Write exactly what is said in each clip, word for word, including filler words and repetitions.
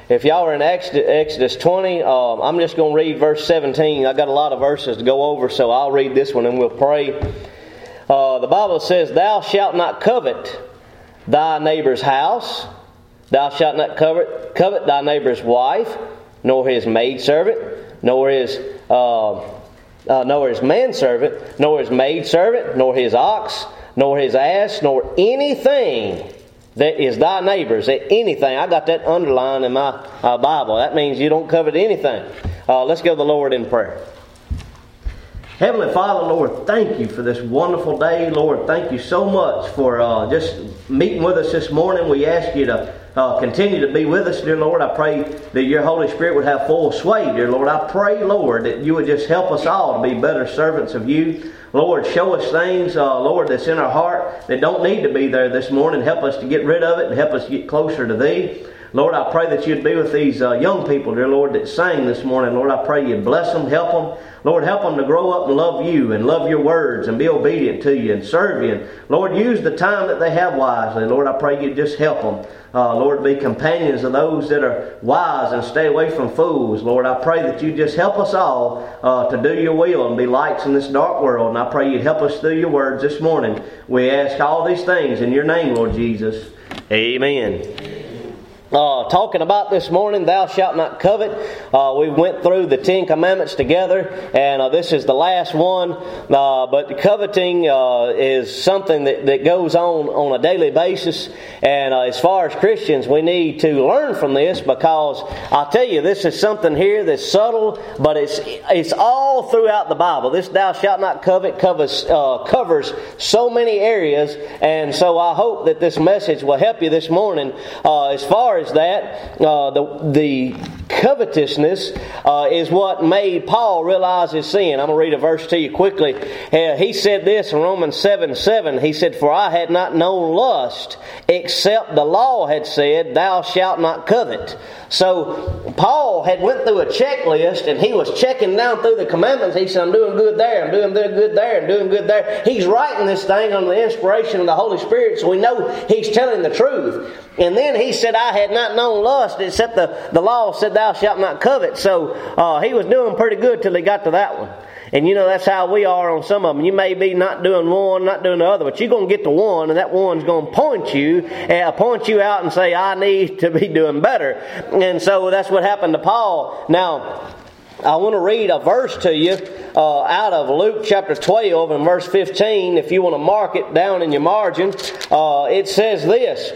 If y'all are in Exodus twenty, um, I'm just going to read verse seventeen. I've got a lot of verses to go over, so I'll read this one and we'll pray. Uh, the Bible says, "Thou shalt not covet thy neighbor's house. Thou shalt not covet, covet thy neighbor's wife, nor his maidservant, nor his uh, uh, nor his manservant, nor his maidservant, nor his ox, nor his ass, nor anything that is thy neighbor's." That anything, I got that underlined in my uh, Bible. That means you don't covet anything. Uh, let's go to the Lord in prayer. Heavenly Father, Lord, thank you for this wonderful day. Lord, thank you so much for uh, just meeting with us this morning. We ask you to uh, continue to be with us, dear Lord. I pray that your Holy Spirit would have full sway, dear Lord. I pray, Lord, that you would just help us all to be better servants of you. Lord, show us things, uh, Lord, that's in our heart that don't need to be there this morning. Help us to get rid of it and help us get closer to Thee. Lord, I pray that you'd be with these uh, young people, dear Lord, that sang this morning. Lord, I pray you'd bless them, help them. Lord, help them to grow up and love you and love your words and be obedient to you and serve you. And Lord, use the time that they have wisely. Lord, I pray you'd just help them. Uh, Lord, be companions of those that are wise and stay away from fools. Lord, I pray that you just help us all uh, to do your will and be lights in this dark world. And I pray you'd help us through your words this morning. We ask all these things in your name, Lord Jesus. Amen. Uh, talking about this morning, thou shalt not covet. Uh, we went through the Ten Commandments together, and uh, this is the last one. Uh, but coveting uh, is something that, that goes on on a daily basis. And uh, as far as Christians, we need to learn from this, because I'll tell you, this is something here that's subtle, but it's it's all throughout the Bible. This thou shalt not covet covers uh, covers so many areas, and so I hope that this message will help you this morning. Uh, as far as that, uh, the the covetousness uh, is what made Paul realize his sin. I'm going to read a verse to you quickly. Uh, he said this in Romans seven seven. He said, "For I had not known lust, except the law had said, Thou shalt not covet." So Paul had went through a checklist, and he was checking down through the commandments. He said, "I'm doing good there, I'm doing good there, I'm doing good there." He's writing this thing under the inspiration of the Holy Spirit, so we know he's telling the truth. And then he said, "I had not known lust, except the, the law said, Thou shalt not covet." So uh, he was doing pretty good till he got to that one. And you know, that's how we are on some of them. You may be not doing one, not doing the other, but you're going to get to one, and that one's going to point you, uh, point you out and say, "I need to be doing better." And so that's what happened to Paul. Now, I want to read a verse to you uh, out of Luke chapter twelve and verse fifteen. If you want to mark it down in your margin, uh, it says this.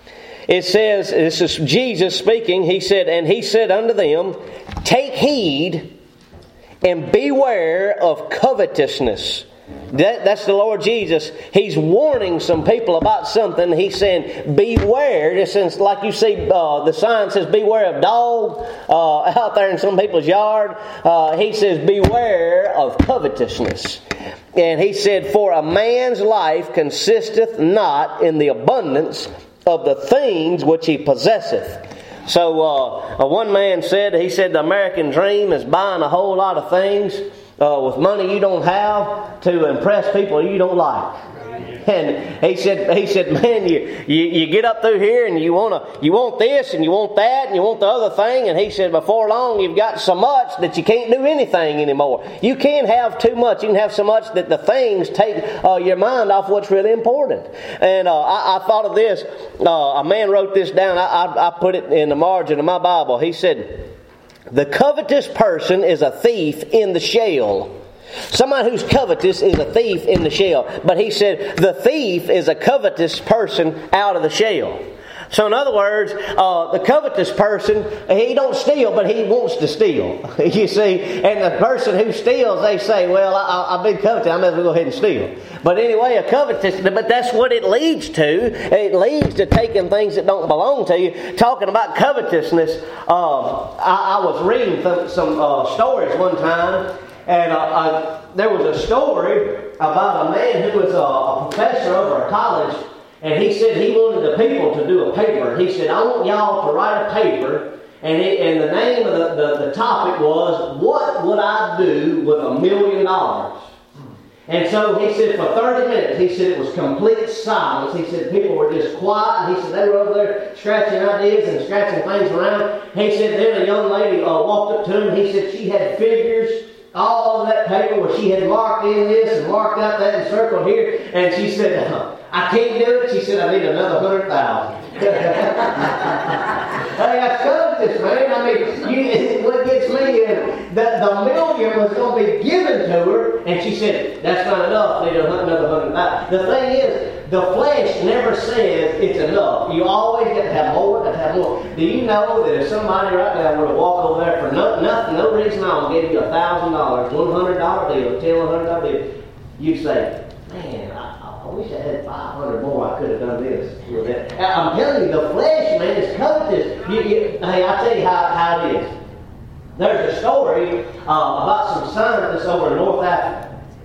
It says, this is Jesus speaking. He said, "And he said unto them, Take heed and beware of covetousness." That, that's the Lord Jesus. He's warning some people about something. He's saying, beware. Just since, like you see, uh, the sign says, "Beware of dog," uh, out there in some people's yard. Uh, he says, beware of covetousness. And he said, "For a man's life consisteth not in the abundance of the things which he possesseth." So uh, one man said, he said, the American dream is buying a whole lot of things uh, with money you don't have to impress people you don't like. And he said, he said, man, you, you, you get up through here and you want to, you want this and you want that and you want the other thing. And he said, before long you've got so much that you can't do anything anymore. You can't have too much. You can have so much that the things take uh, your mind off what's really important. And uh, I, I thought of this. Uh, a man wrote this down. I, I, I put it in the margin of my Bible. He said, "The covetous person is a thief in the shell." Somebody who's covetous is a thief in the shell. But he said the thief is a covetous person out of the shell. So in other words, uh, the covetous person, he don't steal, but he wants to steal. You see, and the person who steals, they say, "Well, I, I've been coveting, I might as well go ahead and steal." But anyway, a covetous, but that's what it leads to. It leads to taking things that don't belong to you. Talking about covetousness, uh, I, I was reading some, some uh, stories one time. And uh, uh, there was a story about a man who was a, a professor over a college, and he said he wanted the people to do a paper. He said, "I want y'all to write a paper," and, it, and the name of the, the, the topic was, "What would I do with a million dollars?" And so he said for thirty minutes, he said it was complete silence. He said people were just quiet. He said they were over there scratching ideas and scratching things around. He said then a young lady uh, walked up to him. He said she had figures all over that paper where she had marked in this and marked out that and circled here. And she said, uh, I can't do it. She said, I need another hundred thousand. Hey, that's covetous, man. I mean, you, what gets me is that the million was going to be given to her, and she said, that's not enough. I need another hundred thousand. The thing is, the flesh never says it's enough. You always got to have more, got to have more. Do you know that if somebody right now were to walk over there for no, nothing, no reason at all, give you a thousand dollars, one hundred dollar deal, ten hundred dollar deal, you say, man, I, I wish I had five hundred more. I could have done this with that. I'm telling you, the flesh, man, is covetous. You, you, hey, I'll tell you how, how it is. There's a story uh, about some scientists over in North Africa.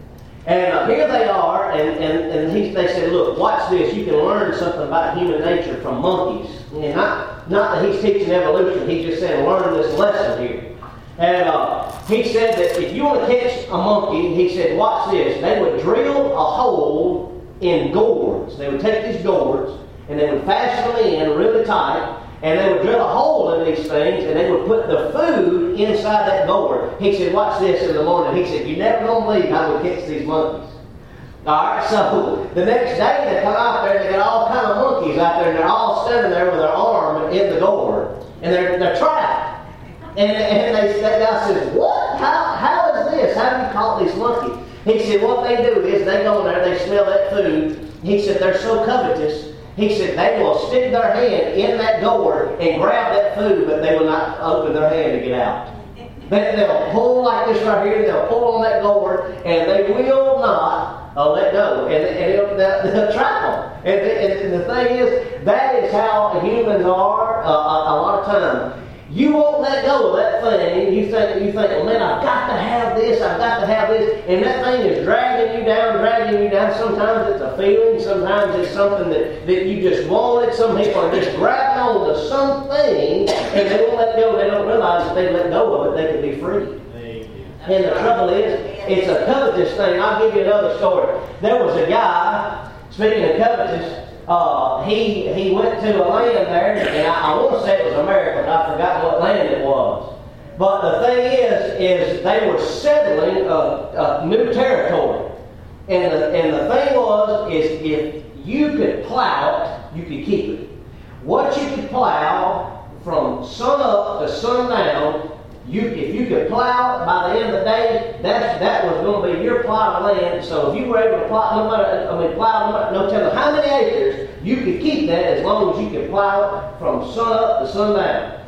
And uh, here they are, and, and, and he, they said, look, watch this. You can learn something about human nature from monkeys. And not, not that he's teaching evolution. He's just saying, learn this lesson here. And uh, he said that if you want to catch a monkey, he said, watch this. They would drill a hole in gourds. They would take these gourds, and they would fasten them in really tight, and they would drill a hole in these things, and they would put the food inside that gourd. He said, watch this in the morning. He said, you never gonna believe how we catch these monkeys. Alright, so the next day they come out there and they got all kind of monkeys out there, and they're all standing there with their arm in the gourd, and they're, they're trapped. And, and they, that guy says, what? How, how is this? How do you call these monkeys? He said, what they do is they go in there, they smell that food. He said, they're so covetous. He said, they will stick their hand in that gourd and grab that food, but they will not open their hand to get out. They, they'll pull like this right here, they'll pull on that gourd, and they will not uh, let go. And, and it'll, they'll, they'll trap them. And, and, and the thing is, that is how humans are uh, a, a lot of times. You won't let go of that thing. You think, you think, well, man, I've got to have this, I've got to have this. And that thing is dragging you down, dragging you down. Sometimes it's a feeling. Sometimes it's something that, that you just want it. Some people are just grabbing on to something, and they won't let go. They don't realize if they let go of it, they can be free. And the trouble is, it's a covetous thing. I'll give you another story. There was a guy, speaking of covetous, Uh, he he went to a land there, and I, I want to say it was America, but I forgot what land it was. But the thing is, is they were settling a, a new territory, and the, and the thing was, is if you could plow it, you could keep it. What you could plow from sun up to sundown, you if you could plow it by the end of the day, that that was going to be your plot of land. So if you were able to plow, no matter, I mean, plow, no, matter, no telling how many acres, you could keep that as long as you could plow it from sun up to sundown.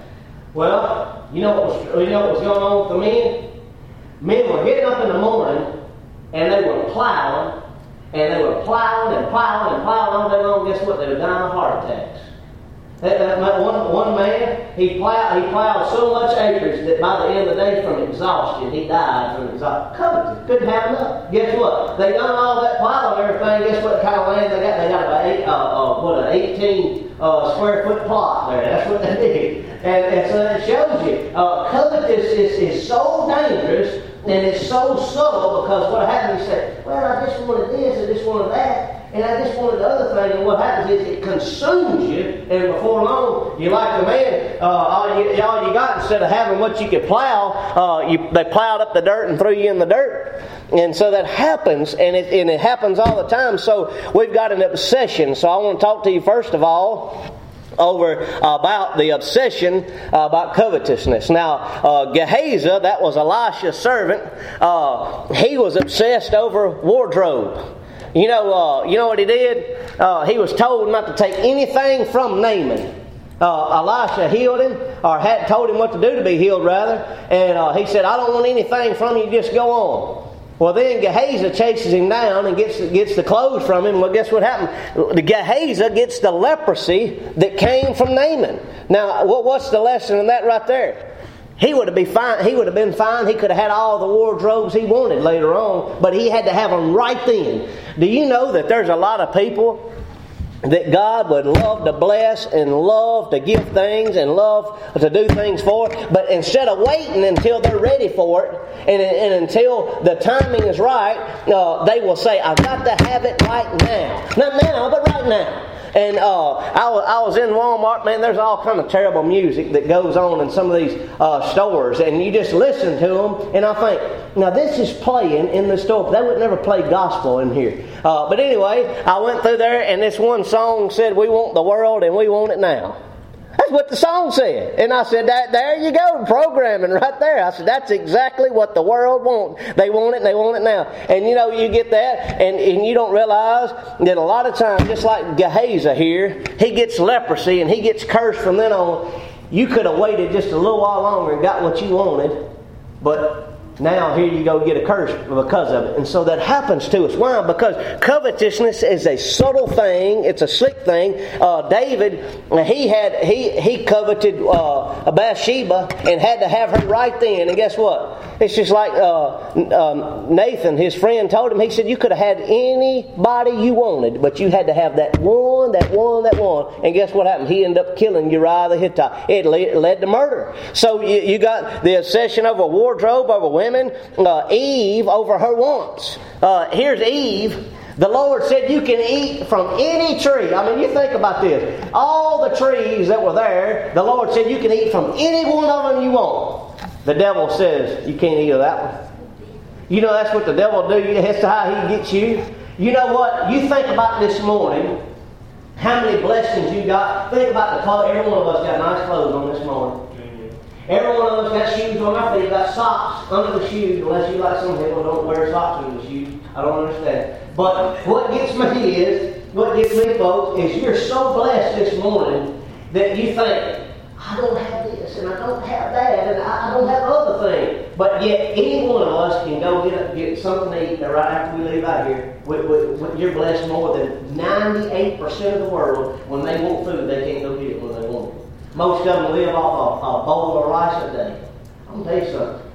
Well, you know what was you know what was going on with the men? Men were getting up in the morning and they were plowing, and they were plowing and plowing and plowing all day long. Guess what? They were dying of heart attacks. That, that one, one man, he plowed, he plowed so much acres that by the end of the day, from exhaustion, he died from exhaustion. Covetous, couldn't have enough. Guess what? They done all that plowing and everything. Guess what kind of land they got? They got about eight, uh, uh, what, an eighteen uh, square foot plot there. That's what they did. And, and so it shows you, uh, covetous is, is so dangerous, and it's so subtle, because what happens, you say, well, I just wanted this, I just wanted that. And I just wanted the other thing, and what happens is it consumes you, and before long, you're like the man, uh, all, you, all you got, instead of having what you could plow, uh, you, they plowed up the dirt and threw you in the dirt. And so that happens, and it, and it happens all the time. So we've got an obsession. So I want to talk to you first of all over uh, about the obsession uh, about covetousness. Now, uh, Gehazi, that was Elisha's servant, uh, he was obsessed over wardrobe. You know, uh, you know what he did? Uh, he was told not to take anything from Naaman. Uh, Elisha healed him, or had told him what to do to be healed, rather. And uh, he said, I don't want anything from you, just go on. Well, then Gehazi chases him down and gets, gets the clothes from him. Well, guess what happened? The Gehazi gets the leprosy that came from Naaman. Now, what, what's the lesson in that right there? He would have been fine. He would have been fine. He could have had all the wardrobes he wanted later on, but he had to have them right then. Do you know that there's a lot of people that God would love to bless and love to give things and love to do things for. But instead of waiting until they're ready for it and, and until the timing is right, uh, they will say, I've got to have it right now. Not now, but right now. And uh, I, was, I was in Walmart, man, there's all kind of terrible music that goes on in some of these uh, stores. And you just listen to them, and I think, now this is playing in the store. They would never play gospel in here. Uh, but anyway, I went through there, and this one song said, we want the world, and we want it now. That's what the song said. And I said, that, there you go, programming right there. I said, that's exactly what the world wants. They want it and they want it now. And you know, you get that, and, and you don't realize that a lot of times, just like Gehazi here, he gets leprosy and he gets cursed from then on. You could have waited just a little while longer and got what you wanted, but now here you go get a curse because of it. And so that happens to us. Why? Because covetousness is a subtle thing. It's a slick thing. Uh, David, he had he he coveted uh, Bathsheba and had to have her right then. And guess what? It's just like uh, um, Nathan, his friend, told him. He said, you could have had anybody you wanted, but you had to have that one, that one, that one. And guess what happened? He ended up killing Uriah the Hittite. It led to murder. So you, you got the obsession over wardrobe, over women. Uh, Eve over her wants. Uh, here's Eve. The Lord said you can eat from any tree. I mean, you think about this. All the trees that were there, the Lord said you can eat from any one of them you want. The devil says you can't eat of that one. You know that's what the devil do. That's how he gets you. You know what? You think about this morning. How many blessings you got. Think about the clothes. Every one of us got nice clothes on this morning. Every one of us got shoes on our feet, got socks under the shoes, unless you like some people don't wear socks under the shoes. I don't understand. But what gets me is, what gets me, folks, is you're so blessed this morning that you think, I don't have this, and I don't have that, and I don't have other things. But yet, any one of us can go get, get something to eat right after we leave out here. We, we, we, you're blessed more than ninety-eight percent of the world. When they want food, they can't go get it when they want it. Most of them live off a, a bowl of rice a day. I'm going to tell you something.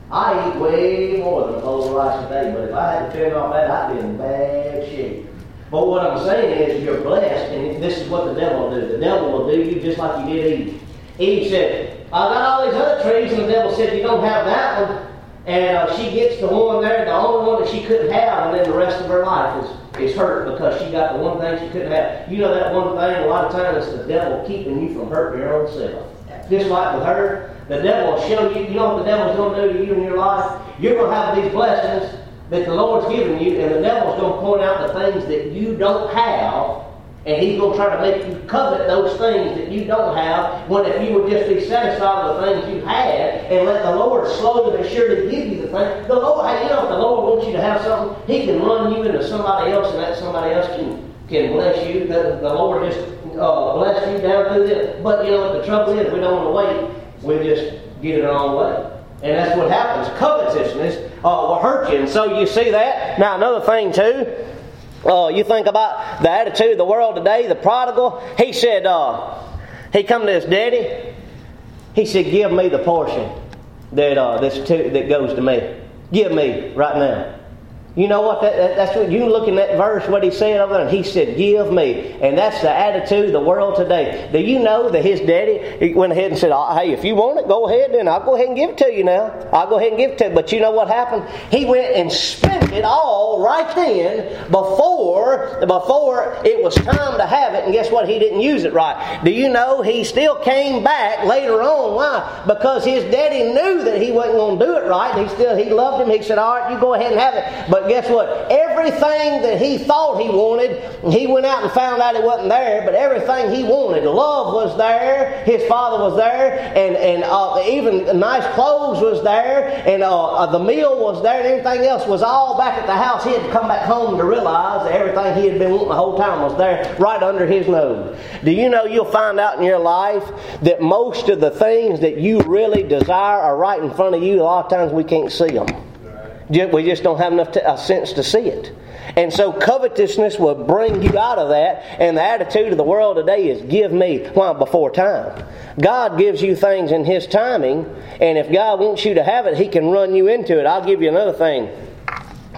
I eat way more than a bowl of rice a day, but if I had to turn off that, I'd be in bad shape. But what I'm saying is you're blessed, and this is what the devil will do. The devil will do you just like you did Eve. Eve said, I got all these other trees, and the devil said, you don't have that one. And uh, she gets the one there, the only one that she couldn't have, and then the rest of her life is is hurt because she got the one thing she couldn't have. You know that one thing, a lot of times it's the devil keeping you from hurting your own self. Just like with her, the devil will show you, you know what the devil's going to do to you in your life? You're going to have these blessings that the Lord's given you, and the devil's going to point out the things that you don't have, and he's going to try to make you covet those things that you don't have, when if you would just be satisfied with the things you had and let the Lord slowly but surely give you the thing. The Lord, hey, you know, if the Lord wants you to have something, He can run you into somebody else, and that somebody else can, can bless you. The, the Lord just uh, bless you down through this. But you know what the trouble is? We don't want to wait. We just get it our own way. And that's what happens. Covetousness uh, will hurt you. And so you see that. Now another thing too. Uh, you think about the attitude of the world today, the prodigal. He said, uh, he come to his daddy. He said, give me the portion that uh, that's to, that goes to me. Give me right now. You know what? That, that, that's what you look in that verse. What he said over there, and he said, "Give me." And that's the attitude of the world today. Do you know that his daddy he went ahead and said, oh, "Hey, if you want it, go ahead. Then I'll go ahead and give it to you now. I'll go ahead and give it to you." But you know what happened? He went and spent it all right then before before it was time to have it. And guess what? He didn't use it right. Do you know he still came back later on? Why? Because his daddy knew that he wasn't going to do it right. He still he loved him. He said, "All right, you go ahead and have it." But guess what? Everything that he thought he wanted, he went out and found out it wasn't there, but everything he wanted, love was there, his father was there, and, and uh, even nice clothes was there, and uh, the meal was there, and everything else was all back at the house. He had to come back home to realize that everything he had been wanting the whole time was there, right under his nose. Do you know you'll find out in your life that most of the things that you really desire are right in front of you? A lot of times we can't see them. We just don't have enough t- uh, sense to see it. And so covetousness will bring you out of that. And the attitude of the world today is, give me. Why? Before time. God gives you things in His timing. And if God wants you to have it, He can run you into it. I'll give you another thing.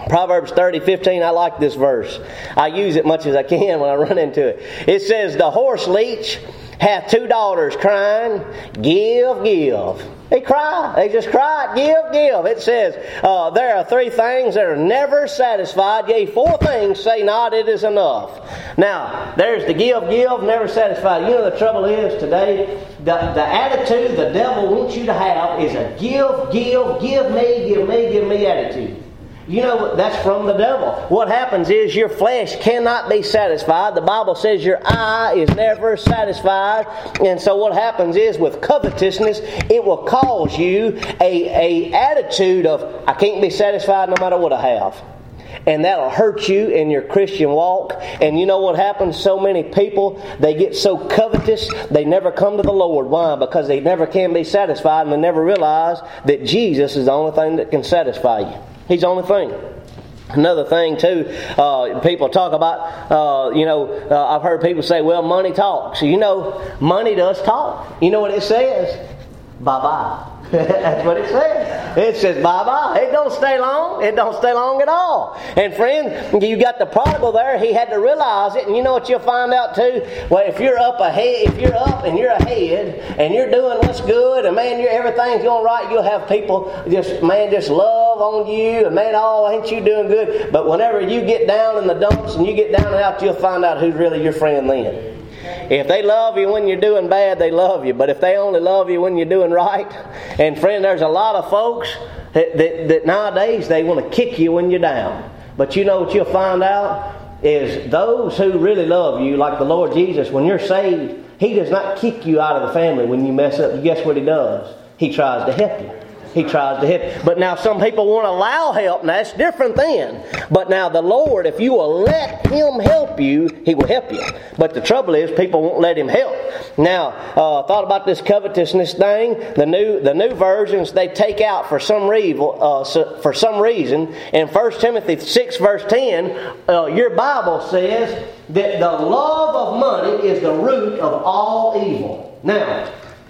Proverbs thirty fifteen, I like this verse. I use it much as I can when I run into it. It says, the horse leech hath two daughters crying, give, give. They cry. They just cry, give, give. It says, uh, there are three things that are never satisfied. Yea, four things say not, it is enough. Now, there's the give, give, never satisfied. You know the trouble is today, the, the attitude the devil wants you to have is a give, give, give me, give me, give me attitude. You know, that's from the devil. What happens is your flesh cannot be satisfied. The Bible says your eye is never satisfied. And so what happens is with covetousness, it will cause you a, a attitude of, I can't be satisfied no matter what I have. And that'll hurt you in your Christian walk. And you know what happens? So many people, they get so covetous, they never come to the Lord. Why? Because they never can be satisfied, and they never realize that Jesus is the only thing that can satisfy you. He's the only thing. Another thing too, uh, people talk about, uh, you know, uh, I've heard people say, well, money talks. You know, money does talk. You know what it says? Bye-bye. That's what it says. It says bye-bye. It don't stay long. It don't stay long at all. And friend, you got the prodigal there. He had to realize it. And you know what you'll find out too? Well, if you're up ahead, if you're up and you're ahead and you're doing what's good and man, you're, everything's going right, you'll have people just, man, just love on you and man, oh, ain't you doing good? But whenever you get down in the dumps and you get down and out, you'll find out who's really your friend then. If they love you when you're doing bad, they love you. But if they only love you when you're doing right, and friend, there's a lot of folks that, that, that nowadays they want to kick you when you're down. But you know what you'll find out is those who really love you, like the Lord Jesus, when you're saved, He does not kick you out of the family when you mess up. Guess what He does? He tries to help you. He tries to help. But now some people won't allow help. Now that's different then. But now the Lord, if you will let Him help you, He will help you. But the trouble is people won't let Him help. Now, uh, thought about this covetousness thing. The new the new versions, they take out for some reason, uh, for some reason. In First Timothy six verse ten, uh, your Bible says that the love of money is the root of all evil. Now,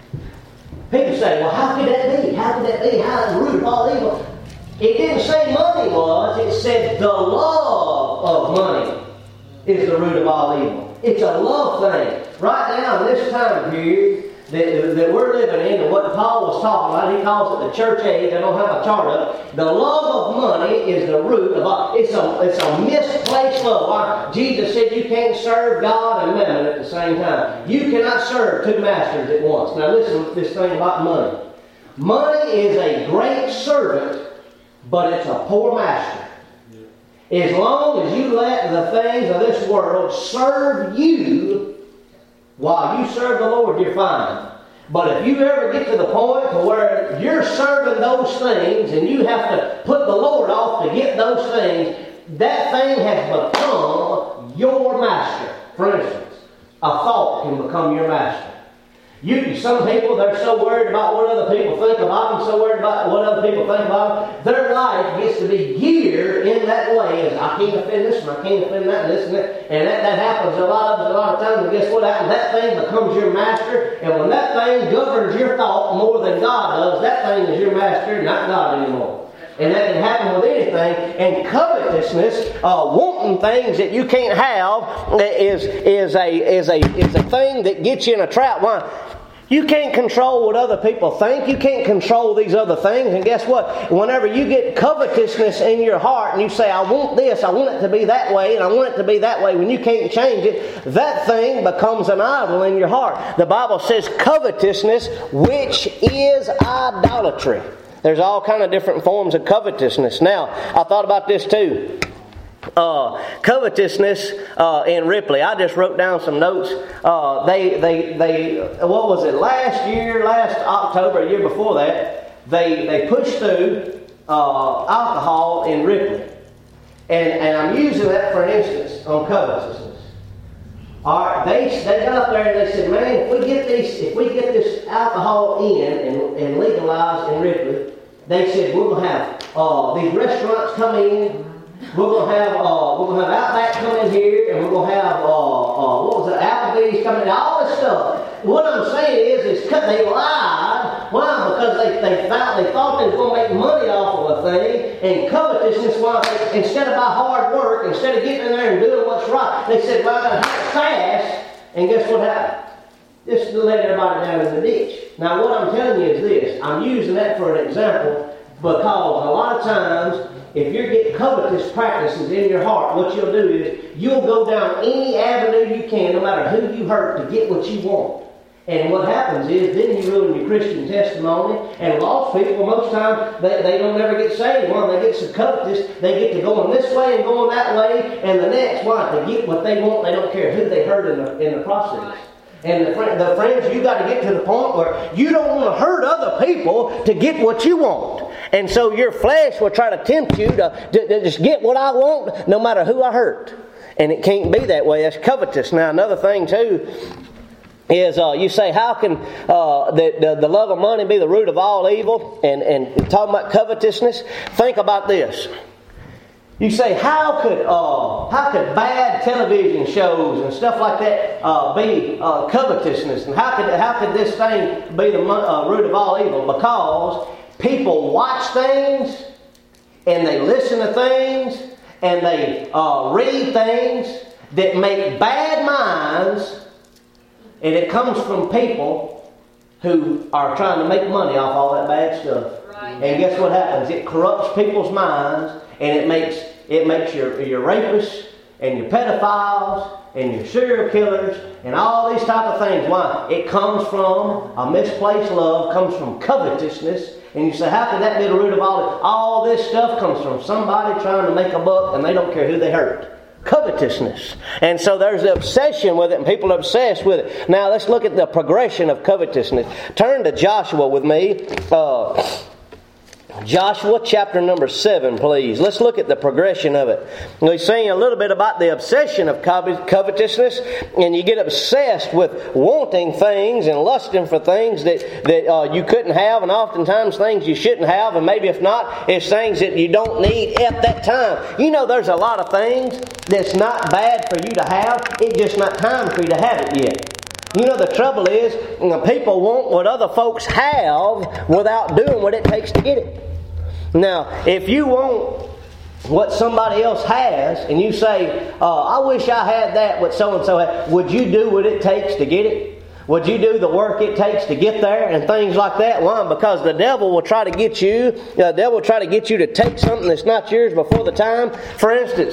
people say, well, how could that be? How could that be? How is the root of all evil? It didn't say money was. It said the love of money is the root of all evil. It's a love thing. Right now, in this time period that, that we're living in, and what Paul was talking about, he calls it the church age. I don't have a chart up. The love of money is the root of all. It's a, it's a misplaced love. Jesus said you can't serve God and mammon at the same time. You cannot serve two masters at once. Now listen to this thing about money. Money is a great servant, but it's a poor master. As long as you let the things of this world serve you, while you serve the Lord, you're fine. But if you ever get to the point to where you're serving those things and you have to put the Lord off to get those things, that thing has become your master. For instance, a thought can become your master. You, some people, they're so worried about what other people think about them, so worried about what other people think about them. Their life gets to be geared in that way. As I can't offend this one, I can't offend that, and this and that. And that, that happens a lot of a lot of times. And guess what happens? That thing becomes your master. And when that thing governs your thought more than God does, that thing is your master, not God anymore. And that can happen with anything. And covetousness, uh, wanting things that you can't have, is is a is a is a thing that gets you in a trap. Why? You can't control what other people think. You can't control these other things. And guess what? Whenever you get covetousness in your heart and you say, I want this, I want it to be that way, and I want it to be that way, when you can't change it, that thing becomes an idol in your heart. The Bible says covetousness, which is idolatry. There's all kind of different forms of covetousness. Now, I thought about this too. Uh, covetousness uh, in Ripley. I just wrote down some notes. Uh, they, they, they. What was it? Last year, last October, a year before that, they they pushed through uh, alcohol in Ripley, and and I'm using that for an instance on covetousness. All right, they they got up there and they said, man, if we get these, if we get this alcohol in and, and legalized in Ripley, they said we're gonna have uh, these restaurants come in. We're gonna have uh, we're gonna have Outback come in here, and we're gonna have uh, uh, what was it, Applebee's coming in, all this stuff. What I'm saying is, is they lied. Why? Because they they thought they thought they was gonna make money off of a thing. And covetousness, why, instead of by hard work, instead of getting in there and doing what's right, they said, well, I'm going to have to fast. And guess what happened? Just to let everybody down in the ditch. Now, what I'm telling you is this. I'm using that for an example because a lot of times, if you're getting covetous practices in your heart, what you'll do is you'll go down any avenue you can, no matter who you hurt, to get what you want. And what happens is, then you ruin your Christian testimony. And lost people, most times, they, they don't ever get saved. One, they get so covetous, they get to going this way and going that way, and the next, why? They get what they want, they don't care who they hurt in the, in the process. And the, fr- the friends, you got to get to the point where you don't want to hurt other people to get what you want. And so your flesh will try to tempt you to, to, to just get what I want, no matter who I hurt. And it can't be that way. That's covetous. Now, another thing, too, is uh, you say, how can uh, the, the, the love of money be the root of all evil? And, and talking about covetousness, think about this. You say, how could uh, how could bad television shows and stuff like that uh, be uh, covetousness? And how could how could this thing be the uh, root of all evil? Because people watch things, and they listen to things, and they uh, read things that make bad minds, and it comes from people who are trying to make money off all that bad stuff. Right. And guess what happens? It corrupts people's minds, and it makes it makes your your rapists and your pedophiles and your serial killers and all these type of things. Why? It comes from a misplaced love, comes from covetousness. And you say, how can that be the root of all this? All this stuff comes from somebody trying to make a buck, and they don't care who they hurt. Covetousness. And so there's the obsession with it, and people are obsessed with it. Now let's look at the progression of covetousness. Turn to Joshua with me. Uh, Joshua chapter number seven, please. Let's look at the progression of it. We're saying a little bit about the obsession of covetousness, and you get obsessed with wanting things and lusting for things that, that uh, you couldn't have, and oftentimes things you shouldn't have, and maybe if not, it's things that you don't need at that time. You know, there's a lot of things that's not bad for you to have. It's just not time for you to have it yet. You know, the trouble is, people want what other folks have without doing what it takes to get it. Now, if you want what somebody else has, and you say, uh, I wish I had that, what so-and-so had, would you do what it takes to get it? Would you do the work it takes to get there and things like that? Why? Because the devil will try to get you, the devil will try to get you to take something that's not yours before the time. For instance,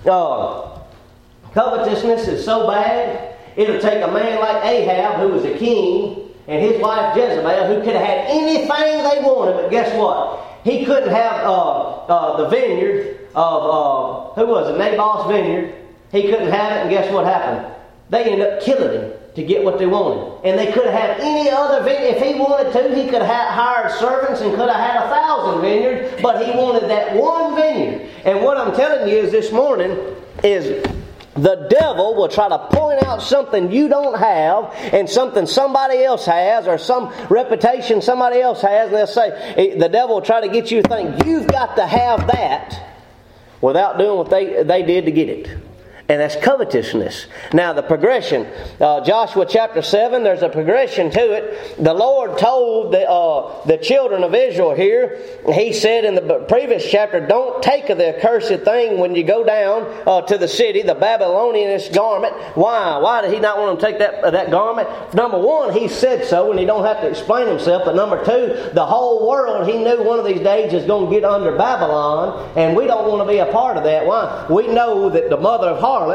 uh, covetousness is so bad, it'll take a man like Ahab, who was a king, and his wife Jezebel, who could have had anything they wanted, but guess what? He couldn't have uh, uh, the vineyard of, uh, who was it, Naboth's vineyard. He couldn't have it, and guess what happened? They ended up killing him to get what they wanted. And they could have had any other vineyard. If he wanted to, he could have hired servants and could have had a thousand vineyards, but he wanted that one vineyard. And what I'm telling you is this morning is, the devil will try to point out something you don't have and something somebody else has, or some reputation somebody else has, and they'll say, the devil will try to get you to think you've got to have that without doing what they, they did to get it. And that's covetousness. Now the progression, uh, Joshua chapter seven, there's a progression to it. The Lord told the, uh, the children of Israel here, He said in the previous chapter, don't take of the accursed thing when you go down uh, to the city, the Babylonianist garment. Why? Why did He not want them to take that, uh, that garment? Number one, He said so, and He don't have to explain Himself. But number two, the whole world, He knew one of these days is going to get under Babylon, and we don't want to be a part of that. Why? We know that the mother of harlots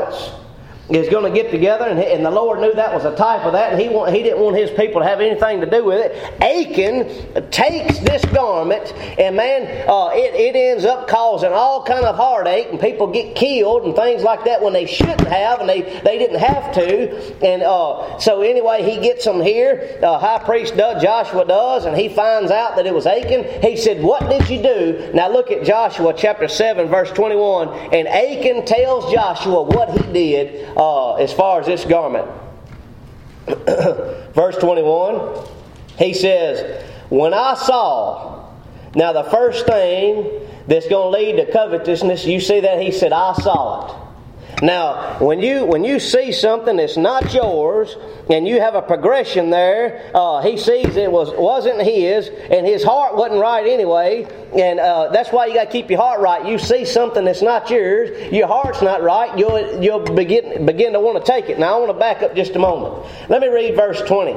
is going to get together, and, and the Lord knew that was a type of that, and he, want, he didn't want His people to have anything to do with it. Achan takes this garment, and man, uh, it, it ends up causing all kind of heartache, and people get killed and things like that when they shouldn't have, and they, they didn't have to. And uh, so anyway, he gets them here. Uh, high priest does, Joshua does, and he finds out that it was Achan. He said, what did you do? Now look at Joshua chapter seven, verse twenty-one. And Achan tells Joshua what he did Uh, as far as this garment. Verse twenty-one, he says, when I saw, now the first thing that's going to lead to covetousness, you see that he said, I saw it. Now, when you when you see something that's not yours, and you have a progression there, uh, he sees it was wasn't his, and his heart wasn't right anyway, and uh, that's why you got to keep your heart right. You see something that's not yours, your heart's not right, you'll you'll begin begin to want to take it. Now, I want to back up just a moment. Let me read verse twenty.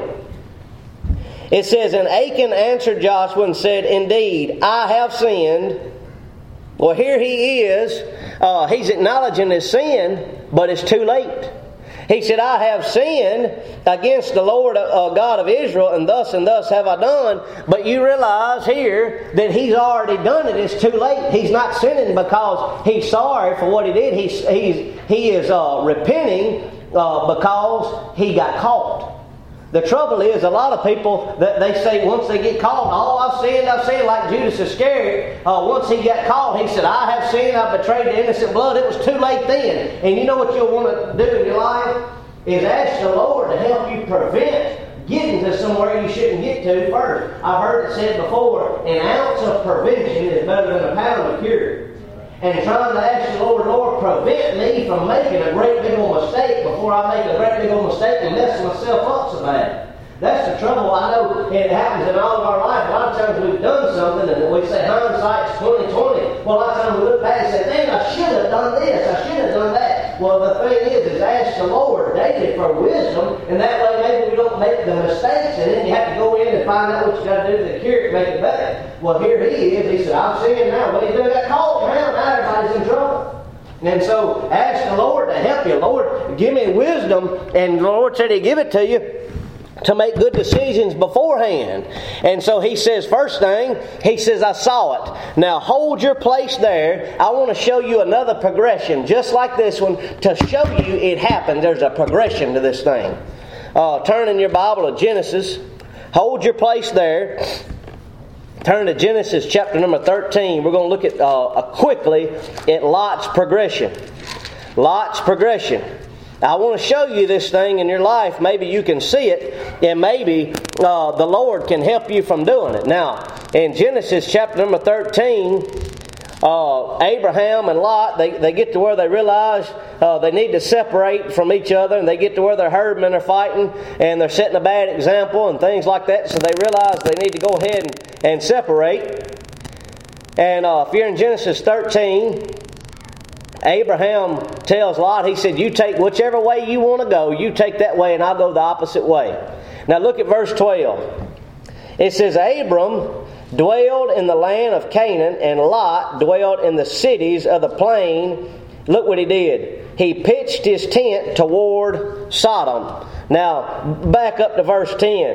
It says, "And Achan answered Joshua and said, Indeed, I have sinned." Well, here he is. Uh, he's acknowledging his sin, but it's too late. He said, "I have sinned against the Lord uh, God of Israel, and thus and thus have I done." But you realize here that he's already done it. It's too late. He's not sinning because he's sorry for what he did. He's, he's, he is uh, repenting uh, because he got caught. The trouble is, a lot of people, that they say once they get caught, "Oh, I've sinned, I've sinned," like Judas Iscariot. Uh, once he got caught, he said, "I have sinned, I've betrayed the innocent blood." It was too late then. And you know what you'll want to do in your life? Is ask the Lord to help you prevent getting to somewhere you shouldn't get to first. I've heard it said before, an ounce of prevention is better than a pound of cure. And trying to ask the Lord, "Lord, prevent me from making a great big old mistake before I make a great big old mistake and mess myself up so bad." That's the trouble. I know it happens in all of our life. A lot of times we've done something and we say hindsight's twenty twenty. Well, a lot of times we look back and say, "Man, I should have done this. I should have done that." Well, the thing is, is ask the Lord daily for wisdom, and that way maybe we don't make the mistakes, and then you have to go in and find out what you got to do to the cure to make it better. Well, here he is. He said, "I'm seeing now." What he doing? Got caught now. Now everybody's in trouble. And so ask the Lord to help you. "Lord, give me wisdom." And the Lord said He'd give it to you to make good decisions beforehand. And so he says, first thing, he says, "I saw it." Now hold your place there. I want to show you another progression, just like this one, to show you it happened. There's a progression to this thing. Uh, turn in your Bible to Genesis. Hold your place there. Turn to Genesis chapter number thirteen. We're going to look at uh, quickly at Lot's progression. Lot's progression. I want to show you this thing in your life. Maybe you can see it, and maybe uh, the Lord can help you from doing it. Now, in Genesis chapter number thirteen, uh, Abraham and Lot, they, they get to where they realize uh, they need to separate from each other, and they get to where their herdmen are fighting, and they're setting a bad example and things like that, so they realize they need to go ahead and, and separate. And uh, if you're in Genesis thirteen, Abraham tells Lot, he said, "You take whichever way you want to go, you take that way and I'll go the opposite way." Now look at verse twelve. It says, "Abram dwelled in the land of Canaan, and Lot dwelled in the cities of the plain." Look what he did. He pitched his tent toward Sodom. Now back up to verse ten.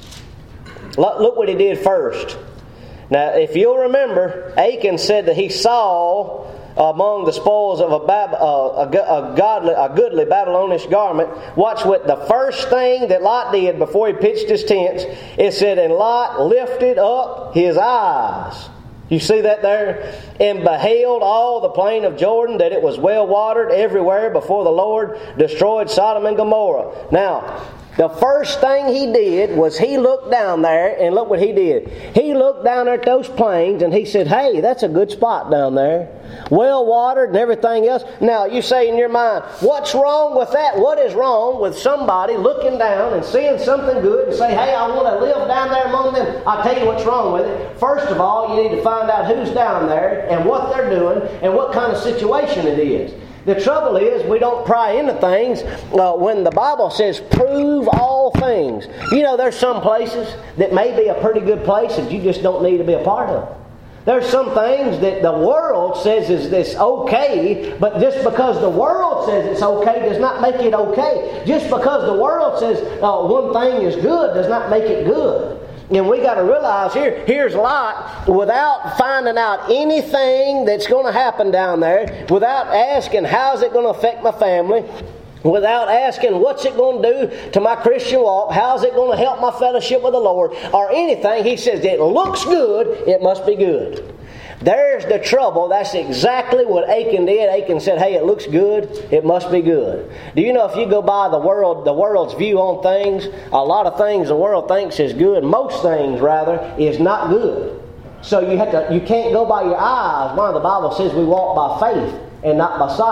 Look what he did first. Now if you'll remember, Achan said that he saw among the spoils of a, Bab- uh, a, a, godly, a goodly Babylonish garment. Watch what the first thing that Lot did before he pitched his tents. It said, "And Lot lifted up his eyes." You see that there? "And beheld all the plain of Jordan, that it was well watered everywhere before the Lord destroyed Sodom and Gomorrah." Now, the first thing he did was he looked down there, and look what he did. He looked down at those plains and he said, "Hey, that's a good spot down there. Well watered and everything else." Now you say in your mind, what's wrong with that? What is wrong with somebody looking down and seeing something good and say, "Hey, I want to live down there among them"? I'll tell you what's wrong with it. First of all, you need to find out who's down there and what they're doing and what kind of situation it is. The trouble is, we don't pry into things uh, when the Bible says, "Prove all things." You know, there's some places that may be a pretty good place and you just don't need to be a part of. There's some things that the world says is this okay, but just because the world says it's okay does not make it okay. Just because the world says uh, one thing is good does not make it good. And we got to realize here, here's Lot, without finding out anything that's going to happen down there, without asking how's it going to affect my family, without asking what's it going to do to my Christian walk, how's it going to help my fellowship with the Lord, or anything. He says, "It looks good, it must be good." There's the trouble. That's exactly what Achan did. Achan said, "Hey, it looks good, it must be good." Do you know if you go by the world, the world's view on things, a lot of things the world thinks is good, most things rather, is not good. So you have to, you can't go by your eyes. One of the Bible says we walk by faith and not by sight.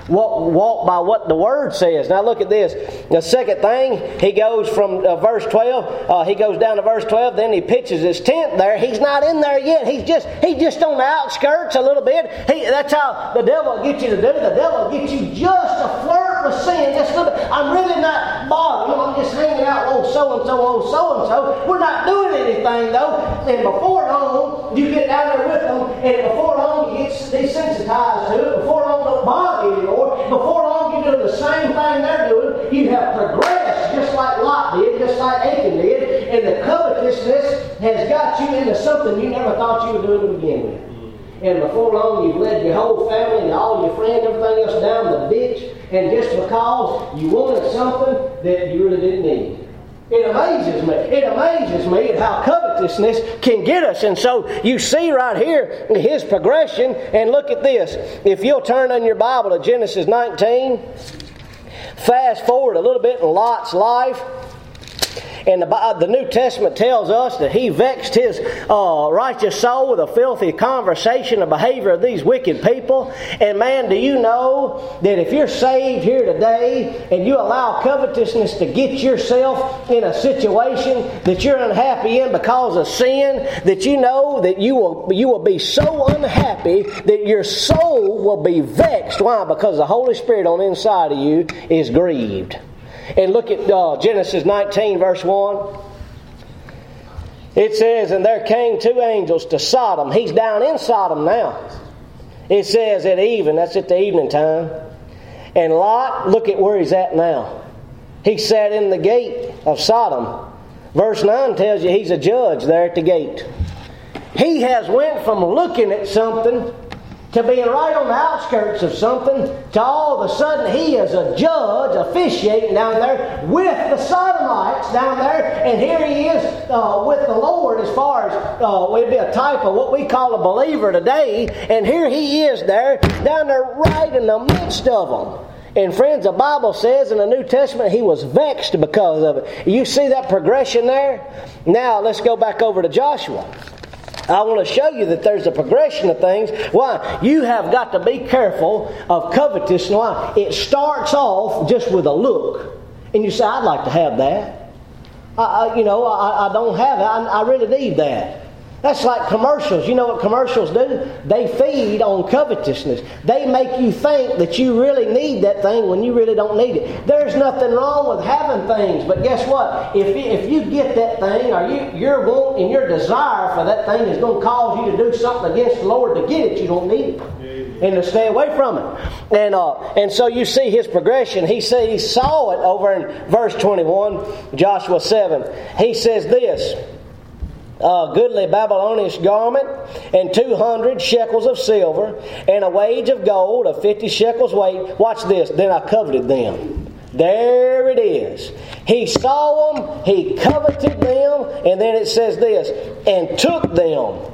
walk, walk by what the Word says. Now look at this. The second thing, he goes from uh, verse twelve. Uh, he goes down to verse twelve. Then he pitches his tent there. He's not in there yet. He's just he's just on the outskirts a little bit. He, that's how the devil will get you to do. The devil will get you just to flirt with sin. Just a little bit. I'm really not bothered. You know, I'm just hanging out with old so and so, old so and so. We're not doing anything though. And before long, you get down there with them, and before long you get desensitized to it. Before long, don't bother you anymore. Before long, you're doing the same thing they're doing. You have progressed just like Lot did, just like Achan did, and the covetousness has got you into something you never thought you were doing to begin with. And before long, you've led your whole family and all your friends, everything else down the ditch, and just because you wanted something that you really didn't need. It amazes me. It amazes me at how covetousness can get us. And so you see right here his progression. And look at this. If you'll turn in your Bible to Genesis nineteen, fast forward a little bit in Lot's life. And the, the New Testament tells us that he vexed his uh, righteous soul with a filthy conversation, the behavior of these wicked people. And man, do you know that if you're saved here today and you allow covetousness to get yourself in a situation that you're unhappy in because of sin, that you know that you will you will be so unhappy that your soul will be vexed. Why? Because the Holy Spirit on the inside of you is grieved. And look at uh, Genesis nineteen, verse one. It says, and there came two angels to Sodom. He's down in Sodom now. It says at even, that's at the evening time. And Lot, look at where he's at now. He sat in the gate of Sodom. Verse nine tells you he's a judge there at the gate. He has went from looking at something to being right on the outskirts of something, to all of a sudden he is a judge officiating down there with the Sodomites down there, and here he is uh, with the Lord as far as uh, would be a type of what we call a believer today, and here he is there, down there right in the midst of them. And friends, the Bible says in the New Testament he was vexed because of it. You see that progression there? Now let's go back over to Joshua. I want to show you that there's a progression of things. Why? You have got to be careful of covetousness. Why? It starts off just with a look. And you say, I'd like to have that. I, I, you know, I, I don't have it. I, I really need that. That's like commercials. You know what commercials do? They feed on covetousness. They make you think that you really need that thing when you really don't need it. There's nothing wrong with having things, but guess what? If you, if you get that thing, or you, your want and your desire for that thing is going to cause you to do something against the Lord to get it, you don't need it. And to stay away from it. And uh, and so you see his progression. He said he saw it over in verse twenty-one, Joshua seven. He says this. A goodly Babylonish garment, and two hundred shekels of silver, and a wage of gold of fifty shekels weight. Watch this. Then I coveted them. There it is. He saw them, he coveted them, and then it says this, and took them.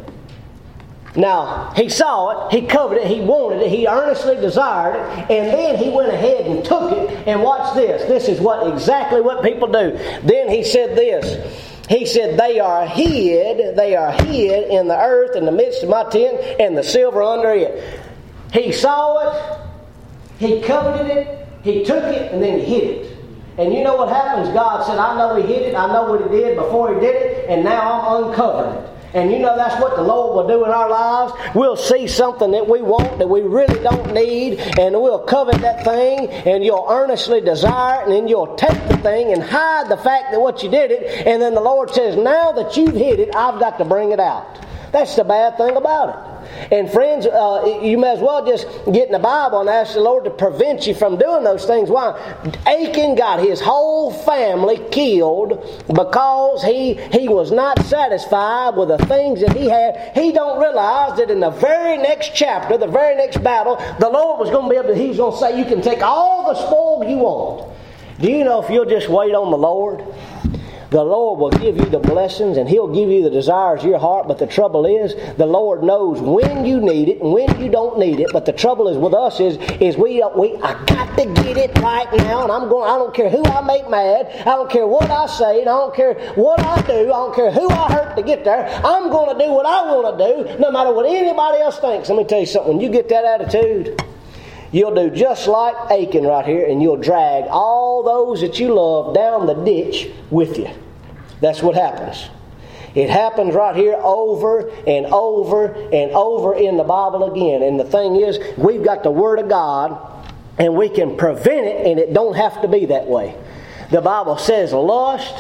Now, he saw it, he coveted it, he wanted it, he earnestly desired it, and then he went ahead and took it, and watch this. This is what exactly what people do. Then he said this. He said, they are hid, they are hid in the earth in the midst of my tent, and the silver under it. He saw it, he coveted it, he took it, and then he hid it. And you know what happens? God said, I know he hid it, I know what he did before he did it, and now I'm uncovering it. And you know that's what the Lord will do in our lives. We'll see something that we want, that we really don't need, and we'll covet that thing, and you'll earnestly desire it, and then you'll take the thing and hide the fact that what you did it, and then the Lord says, now that you've hid it, I've got to bring it out. That's the bad thing about it. And friends, uh, you may as well just get in the Bible and ask the Lord to prevent you from doing those things. Why? Achan got his whole family killed because he he was not satisfied with the things that he had. He don't realize that in the very next chapter, the very next battle, the Lord was going to be able to, he was going to say, you can take all the spoil you want. Do you know if you'll just wait on the Lord, the Lord will give you the blessings and He'll give you the desires of your heart. But the trouble is, the Lord knows when you need it and when you don't need it. But the trouble is with us is, is we, we I got to get it right now, and I'm going. I don't care who I make mad. I don't care what I say. And I don't care what I do. I don't care who I hurt to get there. I'm going to do what I want to do, no matter what anybody else thinks. Let me tell you something. When you get that attitude, you'll do just like Achan right here, and you'll drag all those that you love down the ditch with you. That's what happens. It happens right here over and over and over in the Bible again. And the thing is, we've got the Word of God, and we can prevent it, and it don't have to be that way. The Bible says lust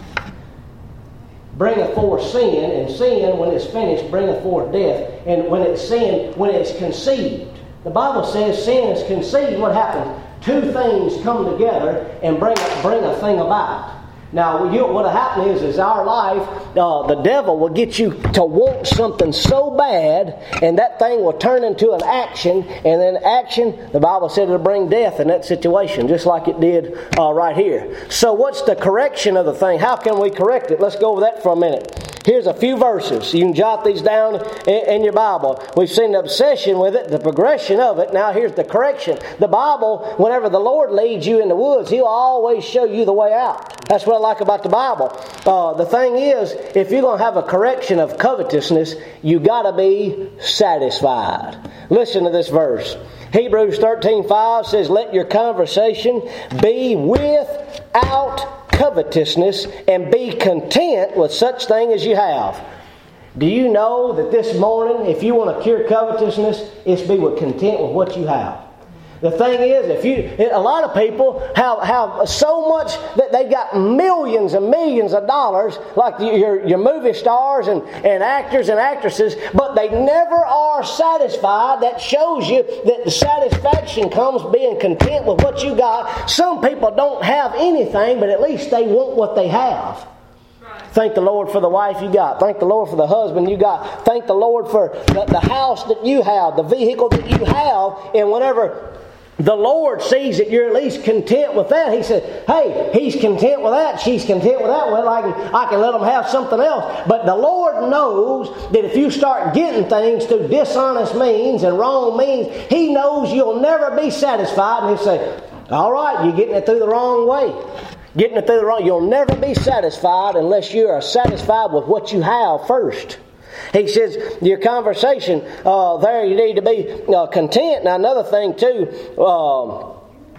bringeth forth sin, and sin, when it's finished, bringeth forth death. And when it's sin, when it's conceived. The Bible says sin is conceived. What happens? Two things come together and bring, bring a thing about. Now, you, what'll happen is, is our life, uh, the devil will get you to want something so bad, and that thing will turn into an action, and then action, the Bible said it'll bring death in that situation, just like it did uh, right here. So what's the correction of the thing? How can we correct it? Let's go over that for a minute. Here's a few verses. You can jot these down in, in your Bible. We've seen the obsession with it, the progression of it. Now here's the correction. The Bible, whenever the Lord leads you in the woods, He'll always show you the way out. That's what I like about the Bible. Uh, the thing is, if you're going to have a correction of covetousness, you got to be satisfied. Listen to this verse. Hebrews thirteen five says, "Let your conversation be without covetousness, and be content with such thing as you have." Do you know that this morning, if you want to cure covetousness, it's be with content with what you have? The thing is, if you, a lot of people have, have so much that they got millions and millions of dollars, like your, your movie stars and, and actors and actresses, but they never are satisfied. That shows you that the satisfaction comes being content with what you got. Some people don't have anything, but at least they want what they have. Thank the Lord for the wife you got. Thank the Lord for the husband you got. Thank the Lord for the, the house that you have, the vehicle that you have, and whenever the Lord sees that you're at least content with that, He says, hey, He's content with that, she's content with that, well, I can, I can let them have something else. But the Lord knows that if you start getting things through dishonest means and wrong means, He knows you'll never be satisfied. And He'll say, all right, you're getting it through the wrong way. Getting it through the wrong, you'll never be satisfied unless you are satisfied with what you have first. He says, your conversation, uh, there you need to be uh, content. Now another thing too, um,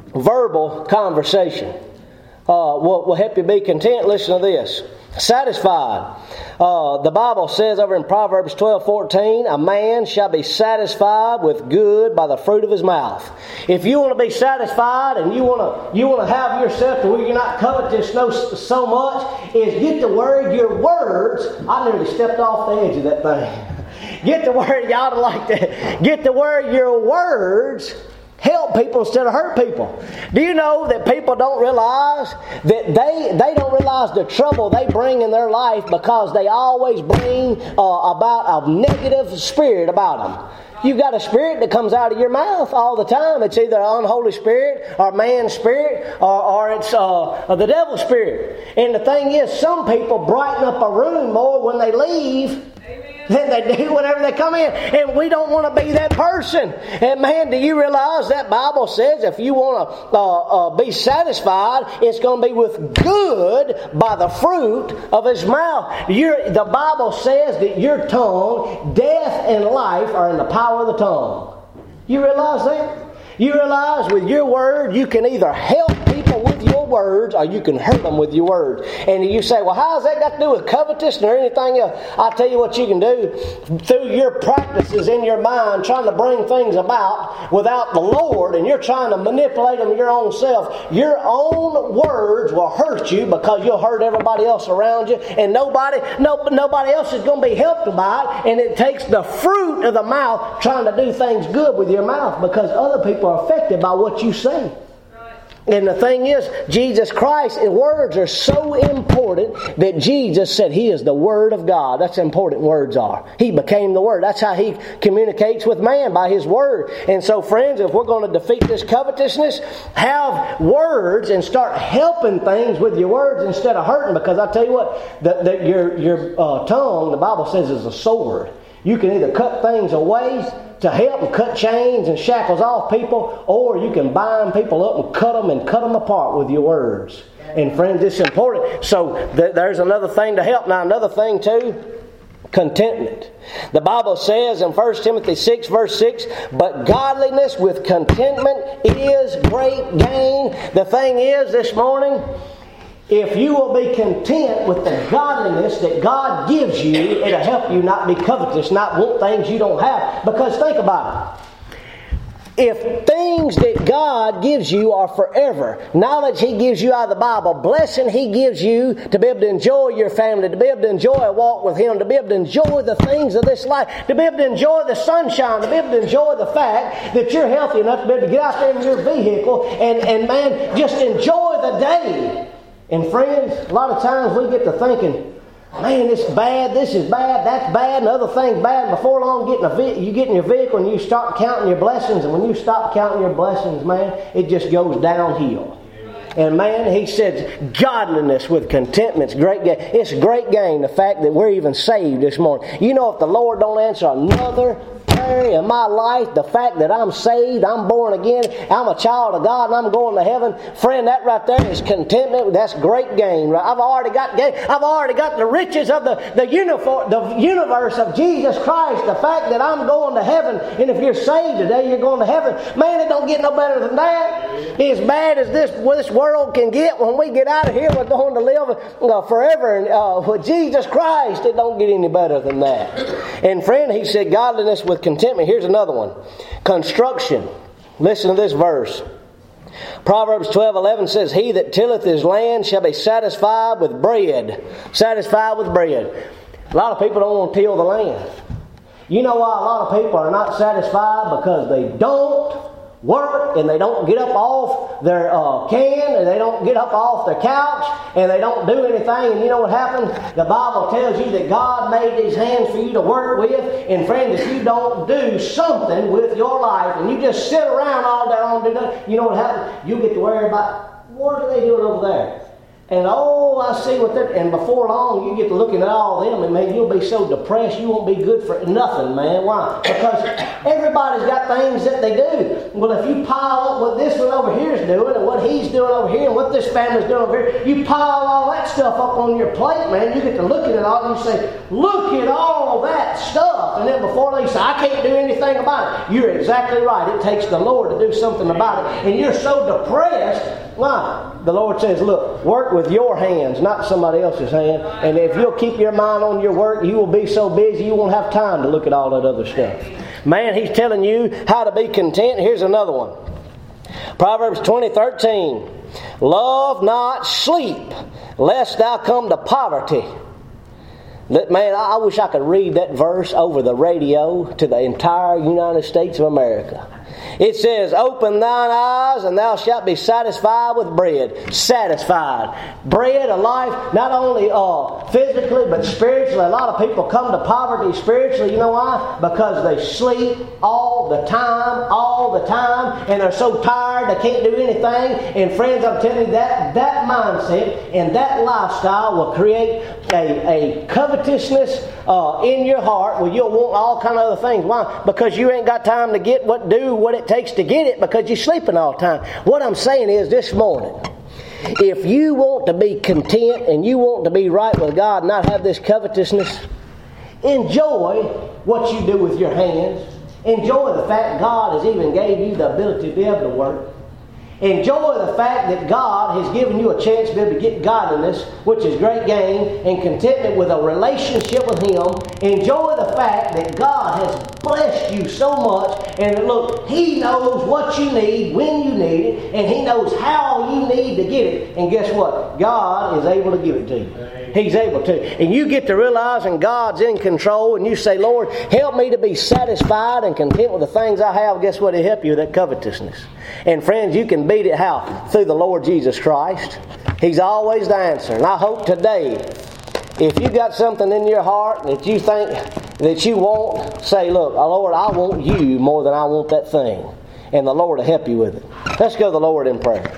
verbal conversation uh, will, will help you be content. Listen to this. Satisfied. Uh, the Bible says over in Proverbs twelve fourteen, a man shall be satisfied with good by the fruit of his mouth. If you want to be satisfied and you want to you want to have yourself to where you're not covetous no, so much, is get to where your words, I nearly stepped off the edge of that thing. Get to where you ought to like to, get to where your words help people instead of hurt people. Do you know that people don't realize that they they don't realize the trouble they bring in their life because they always bring uh, about a negative spirit about them? You've got a spirit that comes out of your mouth all the time. It's either an unholy spirit or man's spirit or, or it's uh, the devil's spirit. And the thing is, some people brighten up a room more when they leave than they do whenever they come in. And we don't want to be that person. And man, do you realize that Bible says if you want to uh, uh, be satisfied, it's going to be with good by the fruit of His mouth. You're, the Bible says that your tongue, death and life are in the power of the tongue. You realize that? You realize with your word you can either help people with your words or you can hurt them with your words. And you say, well, how has that got to do with covetousness or anything else? I'll tell you what you can do. Through your practices in your mind trying to bring things about without the Lord, and you're trying to manipulate them your own self, your own words will hurt you because you'll hurt everybody else around you, and nobody no, nobody else is going to be helped by it. And it takes the fruit of the mouth trying to do things good with your mouth because other people are affected by what you say. And the thing is, Jesus Christ, and words are so important that Jesus said He is the Word of God. That's how important words are. He became the Word. That's how He communicates with man, by His Word. And so, friends, if we're going to defeat this covetousness, have words and start helping things with your words instead of hurting. Because I tell you what, the, the, your, your uh, tongue, the Bible says, is a sword. You can either cut things away to help and cut chains and shackles off people, or you can bind people up and cut them and cut them apart with your words. And friends, it's important. So th- there's another thing to help. Now another thing too, Contentment. The Bible says in First Timothy six verse six, but godliness with contentment is great gain. The thing is this morning, if you will be content with the godliness that God gives you, it'll help you not be covetous, not want things you don't have. Because think about it. If things that God gives you are forever, knowledge He gives you out of the Bible, blessing He gives you to be able to enjoy your family, to be able to enjoy a walk with Him, to be able to enjoy the things of this life, to be able to enjoy the sunshine, to be able to enjoy the fact that you're healthy enough to be able to get out there in your vehicle and, and man, just enjoy the day. And friends, a lot of times we get to thinking, man, this is bad, this is bad, that's bad, and other things bad. And before long, get in a ve- you get in your vehicle and you start counting your blessings. And when you stop counting your blessings, man, it just goes downhill. And man, he said, godliness with contentment's great gain. It's great gain, the fact that we're even saved this morning. You know, if the Lord don't answer another prayer in my life, the fact that I'm saved, I'm born again, I'm a child of God, and I'm going to heaven, friend, that right there is contentment. That's great gain. Right? I've already got gain. I've already got the riches of the the, uniform, the universe of Jesus Christ. The fact that I'm going to heaven, and if you're saved today, you're going to heaven. Man, it don't get no better than that. As bad as this this world can get, when we get out of here, we're going to live uh, forever uh, with Jesus Christ. It don't get any better than that. And friend, he said, godliness with contentment. Here's another one. Construction. Listen to this verse. Proverbs twelve eleven says, he that tilleth his land shall be satisfied with bread. Satisfied with bread. A lot of people don't want to till the land. You know why a lot of people are not satisfied? Because they don't work, and they don't get up off their uh, can, and they don't get up off their couch, and they don't do anything. And you know what happens? The Bible tells you that God made these hands for you to work with. And friends, if you don't do something with your life, and you just sit around all day long, do nothing, you know what happens? You get to worry about, what are they doing over there? And oh, I see what they're... And before long, you get to looking at all them, and man, you'll be so depressed, you won't be good for nothing, man. Why? Because everybody's got things that they do. Well, if you pile up what this one over here is doing, and what he's doing over here, and what this family's doing over here, you pile all that stuff up on your plate, man. You get to look at it all, and you say, look at all that stuff. And then before they say, I can't do anything about it. You're exactly right. It takes the Lord to do something about it. And you're so depressed. Why? The Lord says, look, work with your hands, not somebody else's hand. And if you'll keep your mind on your work, you will be so busy you won't have time to look at all that other stuff. Man, he's telling you how to be content. Here's another one. Proverbs twenty thirteen. Love not sleep, lest thou come to poverty. Man, I wish I could read that verse over the radio to the entire United States of America. It says, open thine eyes and thou shalt be satisfied with bread. Satisfied. Bread of life, not only uh, physically but spiritually. A lot of people come to poverty spiritually. You know why? Because they sleep all the time, all the time, and they're so tired they can't do anything. And friends, I'm telling you, that, that mindset and that lifestyle will create a, a covetousness uh, in your heart where you'll want all kind of other things. Why? Because you ain't got time to get what do what it takes to get it, because you're sleeping all the time. What I'm saying is this morning, if you want to be content and you want to be right with God and not have this covetousness, enjoy what you do with your hands. Enjoy the fact God has even gave you the ability to be able to work. Enjoy the fact that God has given you a chance to be able to get godliness, which is great gain, and contentment with a relationship with Him. Enjoy the fact that God has blessed you so much, and look, He knows what you need, when you need it, and He knows how you need to get it. And guess what? God is able to give it to you. He's able to. And you get to realizing God's in control, and you say, Lord, help me to be satisfied and content with the things I have. Guess what? He'll help you with that covetousness. And friends, you can beat it how? Through the Lord Jesus Christ. He's always the answer. And I hope today, if you got something in your heart that you think that you want, say, look, Lord, I want you more than I want that thing. And the Lord will help you with it. Let's go to the Lord in prayer.